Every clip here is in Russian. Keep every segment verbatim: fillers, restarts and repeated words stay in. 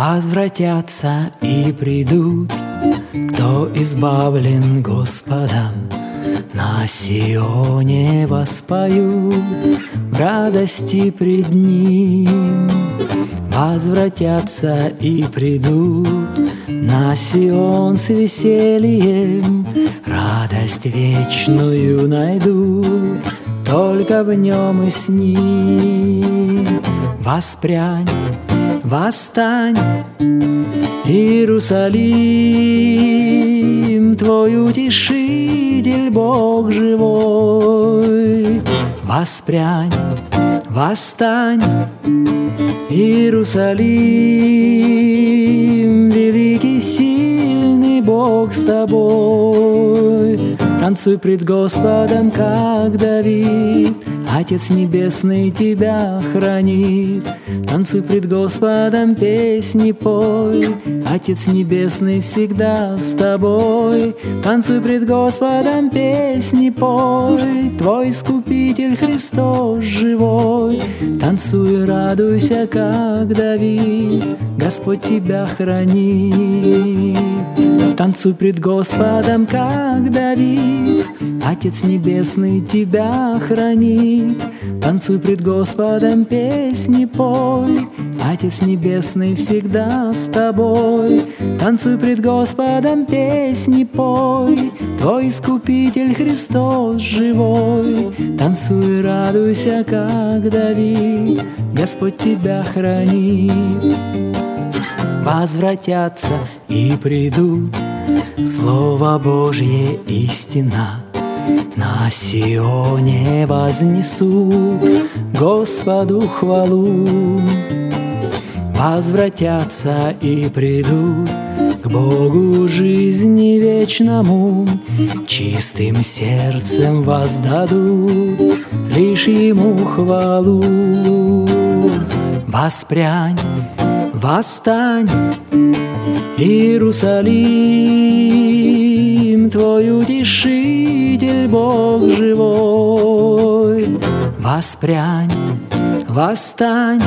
Возвратятся и придут, кто избавлен Господом, на Сионе воспою в радости пред Ним. Возвратятся и придут, на Сион с весельем радость вечную найдут, только в нем и с Ним. Воспрянь, восстань, Иерусалим, твой утешитель, Бог живой. Воспрянь, восстань, Иерусалим, великий, сильный Бог с тобой. Танцуй пред Господом, как Давид, Отец Небесный тебя хранит. Танцуй пред Господом, песни пой, Отец Небесный всегда с тобой. Танцуй пред Господом, песни пой, твой Искупитель Христос живой. Танцуй, радуйся, как Давид, Господь тебя хранит. Танцуй пред Господом, как Давид, Отец Небесный тебя хранит. Танцуй пред Господом, песни пой, Отец Небесный всегда с тобой. Танцуй пред Господом, песни пой, твой Искупитель Христос живой. Танцуй, радуйся, как Давид, Господь тебя хранит. Возвратятся и придут, Слово Божье истина, на Сионе вознесу Господу хвалу. Возвратятся и придут к Богу жизни вечному, чистым сердцем воздадут лишь Ему хвалу. Воспрянь, восстань, Иерусалим, твой утешитель, Бог живой. Воспрянь, восстань,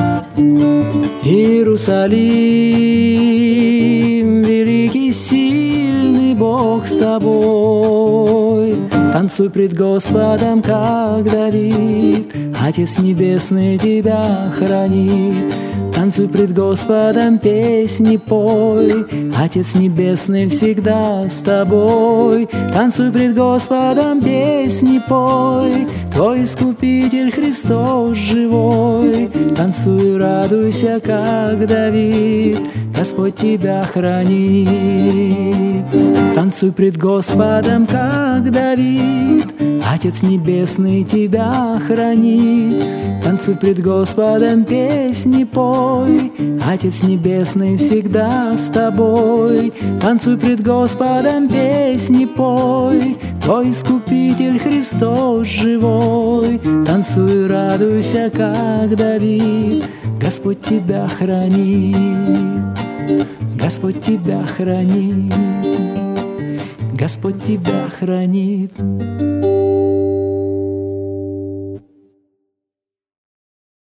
Иерусалим, великий, сильный Бог с тобой. Танцуй пред Господом, как Давид, Отец Небесный тебя хранит. Танцуй пред Господом, песни пой, Отец Небесный всегда с тобой. Танцуй пред Господом, песни пой, твой Искупитель Христос живой. Танцуй, радуйся, как Давид, Господь тебя хранит. Танцуй пред Господом, как Давид, Отец Небесный тебя хранит. Танцуй пред Господом, песни пой, Отец Небесный всегда с тобой. Танцуй пред Господом, песни пой, твой Искупитель Христос живой. Танцуй, радуйся, как Давид, Господь тебя хранит. Господь тебя хранит. Господь тебя хранит.